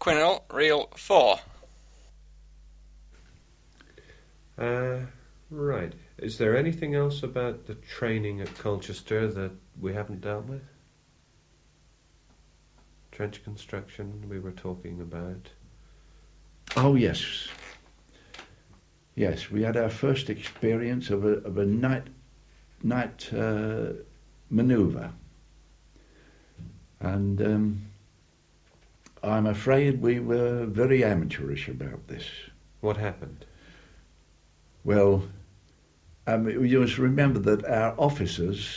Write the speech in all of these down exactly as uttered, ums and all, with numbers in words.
Quinnell, reel four. Uh, right. Is there anything else about the training at Colchester that we haven't dealt with? Trench construction we were talking about. Oh, yes. Yes, we had our first experience of a, of a night, night uh, manoeuvre. And um, I'm afraid we were very amateurish about this. What happened? Well, um, you must remember that our officers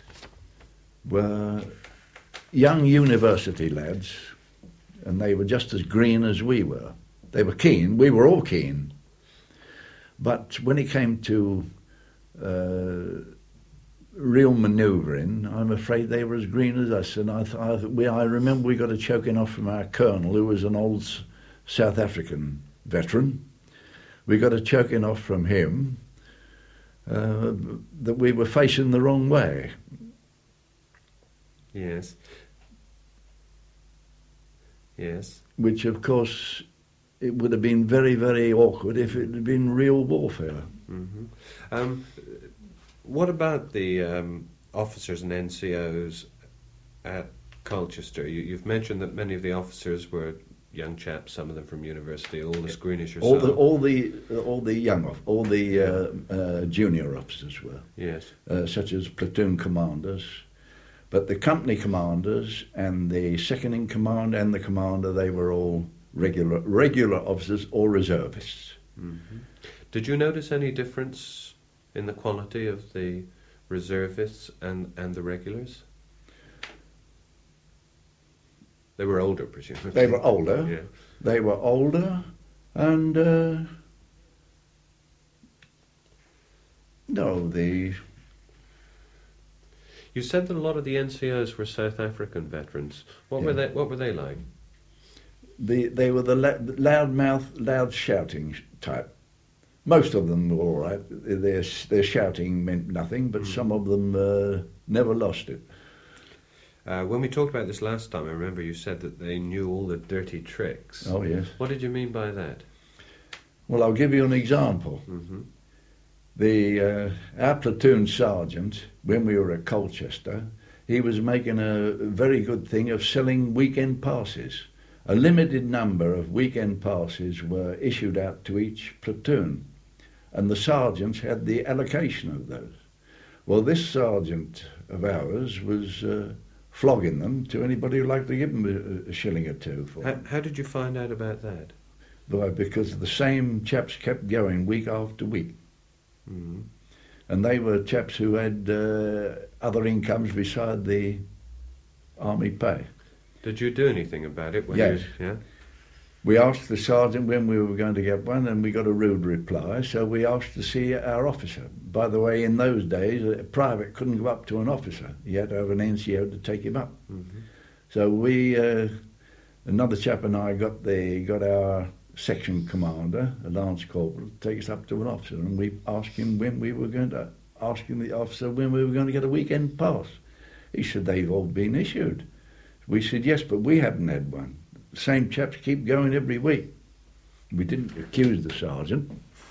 were young university lads, and they were just as green as we were. They were keen, we were all keen. But when it came to uh, real manoeuvring, I'm afraid they were as green as us. And I, th- I, th- we, I remember we got a choking off from our colonel, who was an old S- South African veteran. We got a choking off from him uh, that we were facing the wrong way. Yes. Yes. Which, of course, it would have been very, very awkward if it had been real warfare. Mm-hmm. Um, what about the um, officers and N C Os at Colchester? You, you've mentioned that many of the officers were young chaps, some of them from university, all as green as yourself. All the, all the, all the young, off, all the uh, uh, junior officers were. Yes. Uh, such as platoon commanders. But the company commanders and the second in command and the commander, they were all regular regular officers or reservists. Mm-hmm. Did you notice any difference in the quality of the reservists and, and the regulars? They were older, presumably. They were older. Yeah. They were older, and uh, no, the. You said that a lot of the N C Os were South African veterans. What Yeah. were they? What were they like? The, they were the la- loud mouth, loud shouting type. Most of them were all right. Their, their shouting meant nothing, but Mm. some of them uh, never lost it. Uh, when we talked about this last time, I remember you said that they knew all the dirty tricks. Oh, yes. What did you mean by that? Well, I'll give you an example. Mm-hmm. The uh, our platoon sergeant, when we were at Colchester, he was making a very good thing of selling weekend passes. A limited number of weekend passes were issued out to each platoon, and the sergeants had the allocation of those. Well, this sergeant of ours was uh, flogging them to anybody who'd like to give them a, a shilling or two for How, them. how did you find out about that? Why, because the same chaps kept going week after week. Mm-hmm. And they were chaps who had uh, other incomes beside the army pay. Did you do anything about it? When Yes. You, yeah. We asked the sergeant when we were going to get one, and we got a rude reply, so we asked to see our officer. By the way, in those days, a private couldn't go up to an officer. He had to have an N C O to take him up. Mm-hmm. So we, uh, another chap and I got the got our section commander, a lance corporal, to take us up to an officer, and we asked him when we were going to, ask him the officer when we were going to get a weekend pass. He said they've all been issued. We said yes, but we haven't had one. The same chaps keep going every week. We didn't accuse the sergeant,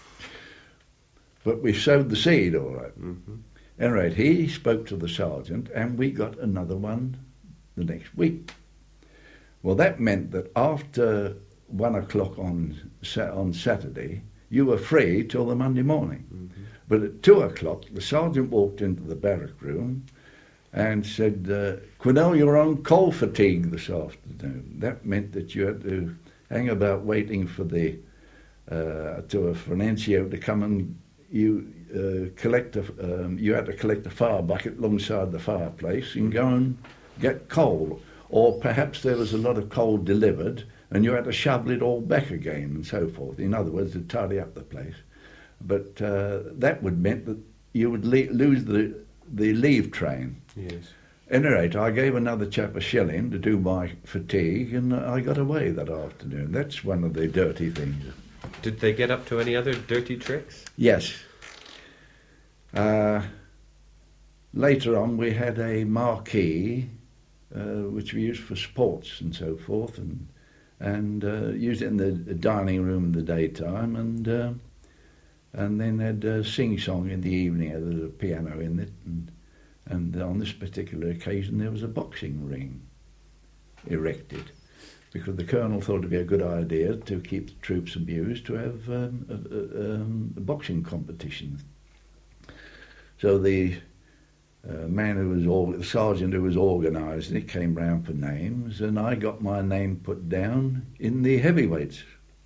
but we sowed the seed all right. Mm-hmm. Anyway, he spoke to the sergeant, and we got another one the next week. Well, that meant that after one o'clock on on Saturday, you were free till the Monday morning. Mm-hmm. But at two o'clock, the sergeant walked into the barrack room and said, uh, Quinnell, you're on coal fatigue this afternoon. That meant that you had to hang about waiting for the uh, to for an N C O to come and you uh, collect a, um, you had to collect a fire bucket alongside the fireplace and go and get coal. Or perhaps there was a lot of coal delivered and you had to shovel it all back again and so forth. In other words, to tidy up the place. But uh, that would meant that you would le- lose the the leave train. Yes. At any rate, I gave another chap a shilling to do my fatigue, and I got away that afternoon. That's one of the dirty things. Did they get up to any other dirty tricks? Yes. Uh, later on, we had a marquee, uh, which we used for sports and so forth, and and uh, used it in the dining room in the daytime, and uh, and then had a sing-song in the evening. There was a piano in it, and, and on this particular occasion there was a boxing ring erected, because the colonel thought it'd be a good idea to keep the troops amused to have um, a, a, um, a boxing competition. So the uh, man who was all, the sergeant who was organising it came round for names, and I got my name put down in the heavyweights.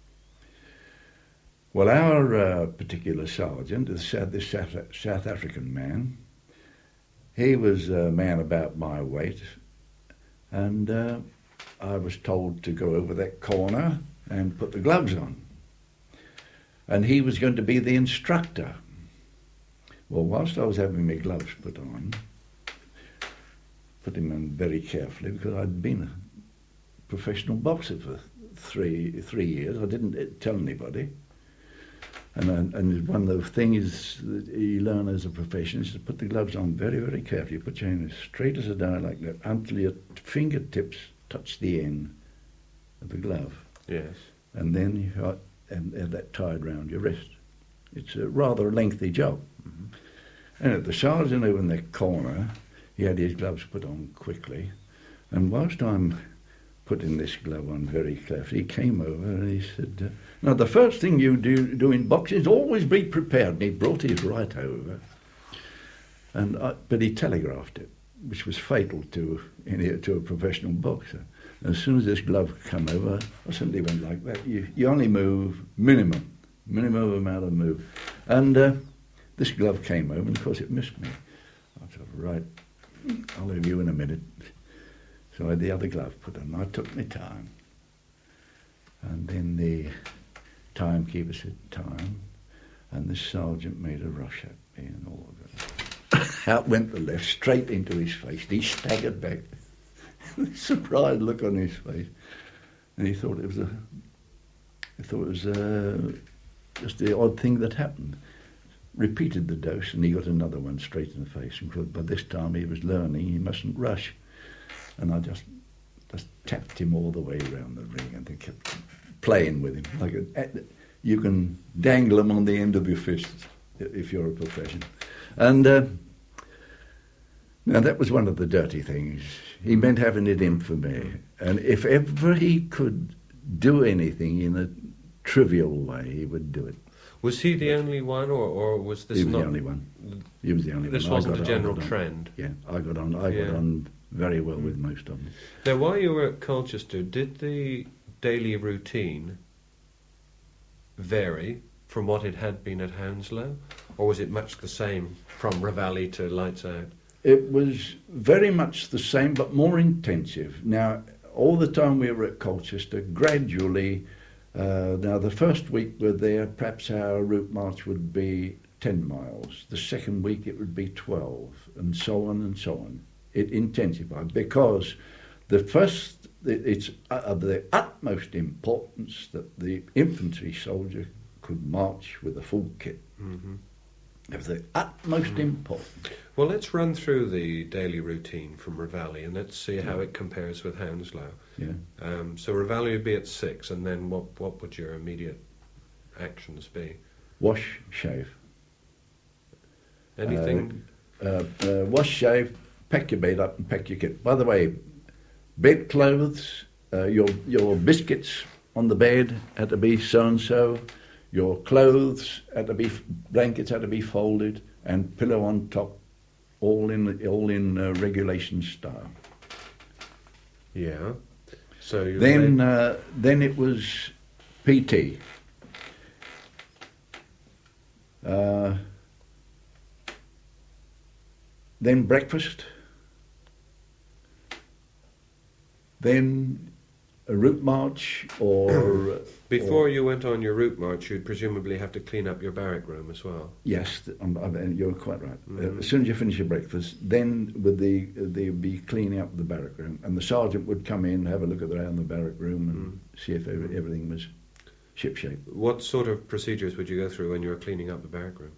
Well, our uh, particular sergeant, this South, this South, South African man, he was a man about my weight, and uh, I was told to go over that corner and put the gloves on. And he was going to be the instructor. Well, whilst I was having my gloves put on, put them on very carefully, because I'd been a professional boxer for three three years. I didn't tell anybody. And, and one of the things that you learn as a profession is to put the gloves on very, very carefully. You put your hand as straight as a die like that until your fingertips touch the end of the glove. Yes. And then you got, and have that tied round your wrist. It's a rather lengthy job. Mm-hmm. And at the sergeant over in the corner, he had his gloves put on quickly. And whilst I'm putting this glove on very carefully, he came over and he said, uh, now the first thing you do, do in boxing is always be prepared. And he brought his right over. And I, but he telegraphed it, which was fatal to any, to a professional boxer. And as soon as this glove came over, I simply went like that. You, you only move minimum, minimum amount of move. And uh, this glove came over, and of course it missed me. I thought, right, I'll have you in a minute. So I had the other glove put on. I took my time. And then the timekeeper said, time. And the sergeant made a rush at me and all of it. Out went the left, straight into his face. He staggered back. Surprised look on his face. And he thought it was a, he thought it was a, just the odd thing that happened. Repeated the dose, and he got another one straight in the face. And by this time he was learning he mustn't rush. And I just just tapped him all the way around the ring, and they kept playing with him. Like a, you can dangle him on the end of your fist if you're a professional. And uh, now that was one of the dirty things. He meant having it in for me. And if ever he could do anything in a trivial way, he would do it. Was he the only one, or, or was this he was not... the only one. He was the only this one. This wasn't a general on. trend? Yeah, I got on, I yeah. got on very well with most of them. Now, while you were at Colchester, did the daily routine vary from what it had been at Hounslow, or was it much the same from Ravelli to Lights Out? It was very much the same, but more intensive. Now, all the time we were at Colchester, gradually, uh, now the first week we were there, perhaps our route march would be ten miles. The second week it would be twelve, and so on and so on. It intensified because the first, it's of the utmost importance that the infantry soldier could march with a full kit. Mm-hmm. Of the utmost mm-hmm. importance. Well, let's run through the daily routine from Ravelli, and let's see how it compares with Hounslow. Yeah. Um, so Ravelli would be at six, and then what, what would your immediate actions be? Wash, shave. Anything? Uh, uh, uh, wash, shave, pack your bed up and pack your kit. By the way, bed clothes, uh, your your biscuits on the bed had to be so-and-so. Your clothes had to be, blankets had to be folded, and pillow on top, all in all in uh, regulation style. Yeah. So you then uh, then it was P T. Uh, then breakfast. Then a route march, or before or, you went on your route march, you'd presumably have to clean up your barrack room as well. Yes, um, I mean, you're quite right. Mm-hmm. Uh, as soon as you finish your breakfast, then would the uh, they'd be cleaning up the barrack room, and the sergeant would come in, have a look around the barrack room, and mm. see if every, everything was shipshape. What sort of procedures would you go through when you were cleaning up the barrack room?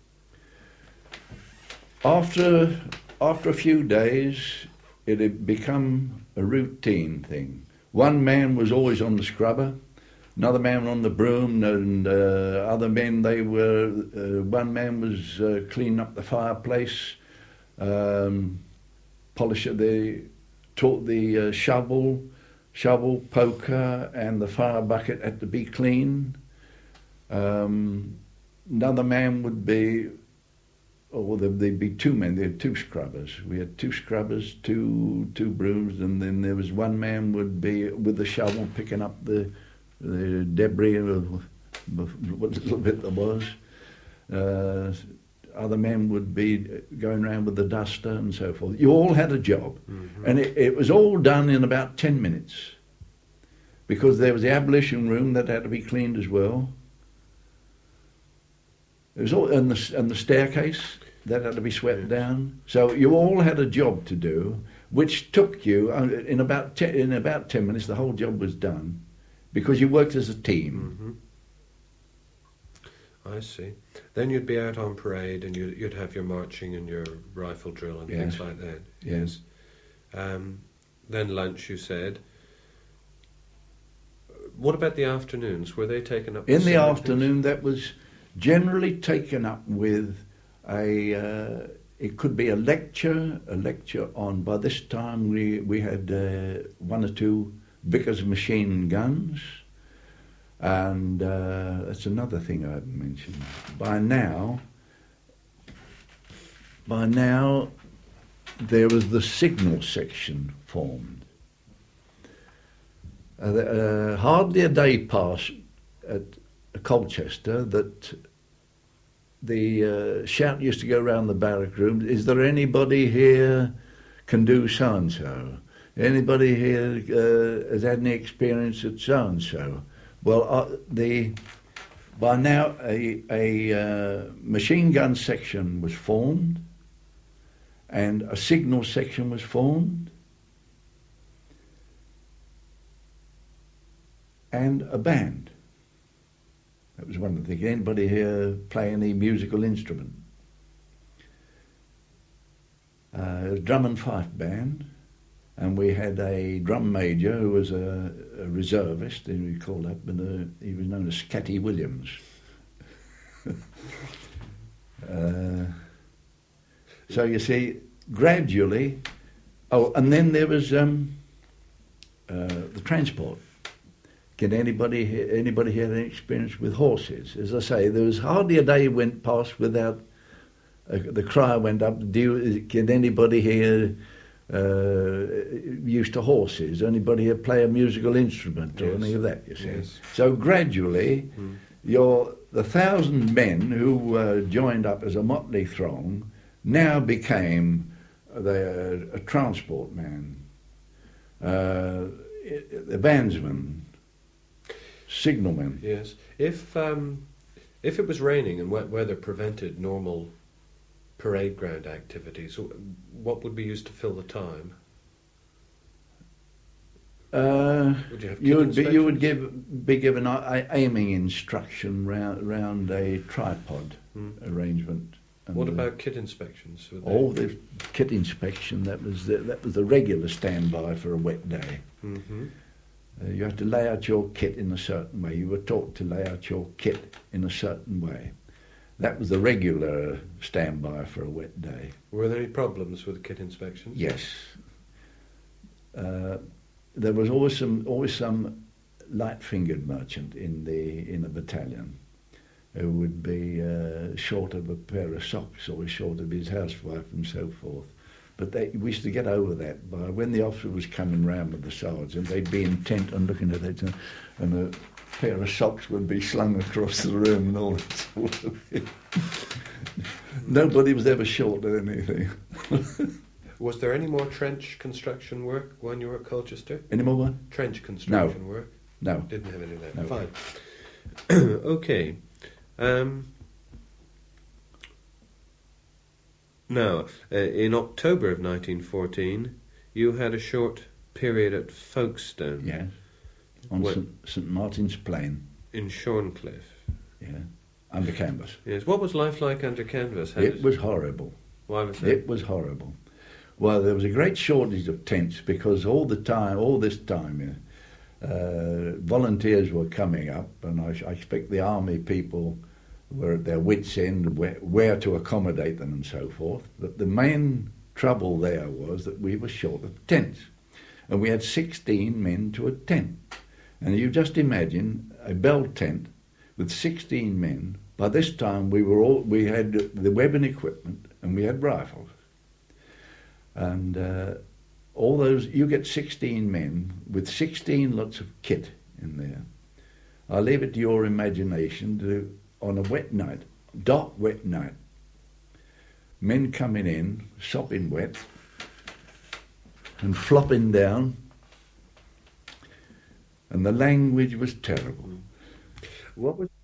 After after a few days, it had become a routine thing. one man was always on the scrubber, another man on the broom, and uh, other men, they were, uh, one man was uh, cleaning up the fireplace, um, polish it, they taught the uh, shovel, shovel, poker, and the fire bucket had to be clean. Um, another man would be, or there'd, there'd be two men, there were two scrubbers. We had two scrubbers, two two brooms, and then there was one man would be with the shovel picking up the, the debris of what little bit there was. Uh, other men would be going around with the duster and so forth. You all had a job, mm-hmm. and it, it was all done in about ten minutes, because there was the ablution room that had to be cleaned as well. It was all, and the and the staircase that had to be swept yes. down. So you all had a job to do, which took you uh, in about ten, in about ten minutes. The whole job was done, because you worked as a team. Mm-hmm. I see. Then you'd be out on parade, and you'd, you'd have your marching and your rifle drill and yes. things like that. Yes. Um, then lunch, you said. What about the afternoons? Were they taken up? In the afternoon, that was generally taken up with a. Uh, it could be a lecture, a lecture on. By this time, we we had uh, one or two Vickers machine guns. And uh, that's another thing I haven't mentioned. By now, by now, there was the signal section formed. Uh, uh, hardly a day passed at Colchester that the uh, shout used to go around the barrack room, is there anybody here can do so-and-so? Anybody here uh, has had any experience at so-and-so? Well, uh, the by now a, a uh, machine gun section was formed, and a signal section was formed, and a band. That was one of the things. Anybody here play any musical instrument? Uh, a drum and fife band. And we had a drum major who was a, a reservist, and we called up, and uh, he was known as Scatty Williams. uh, so you see, gradually, oh, and then there was um, uh, the transport. Can anybody he- anybody have any experience with horses? As I say, there was hardly a day went past without uh, the cry went up. Do you, can anybody here? Uh, used to horses, anybody here play a musical instrument or yes. any of that, you see. Yes. So gradually, mm. your the thousand men who uh, joined up as a motley throng now became the, uh, a transport man, uh, the bandsman, signalman. Yes. If um, if it was raining and wet weather prevented normal parade ground activities, what would be used to fill the time? Uh, would you have you would be you would give be given a, a aiming instruction round round a tripod hmm. arrangement. And what about kit inspections? Oh, the kit inspection, that was the, that was the regular standby for a wet day. Mm-hmm. Uh, you had to lay out your kit in a certain way. You were taught to lay out your kit in a certain way. That was the regular standby for a wet day. Were there any problems with the kit inspections? Yes. Uh, there was always some always some light-fingered merchant in the in a battalion who would be uh, short of a pair of socks or short of his housewife and so forth. But they, we used to get over that by when the officer was coming round with the sergeant, they'd be intent on looking at it, and a pair of socks would be slung across the room and all that sort of thing. Nobody was ever short of anything. Was there any more trench construction work when you were at Colchester? Any more what? Trench construction no. work? No. Didn't have any of that? No. Fine. Okay. Um, now, uh, in October of nineteen fourteen, you had a short period at Folkestone. Yes. On St Martin's Plain. In Shorncliffe. Yeah. Under canvas. Yes. What was life like under canvas? How it was horrible. Why was that? It was horrible. Well, there was a great shortage of tents because all the time, all this time, uh, volunteers were coming up, and I, I expect the army people were at their wits' end where, where to accommodate them and so forth. But the main trouble there was that we were short of tents, and we had sixteen men to a tent. And you just imagine a bell tent with sixteen men. By this time we were all we had the weapon equipment and we had rifles, and uh, all those you get sixteen men with sixteen lots of kit in there. I leave it to your imagination to, on a wet night, dark wet night, men coming in, sopping wet, and flopping down, and the language was terrible. What was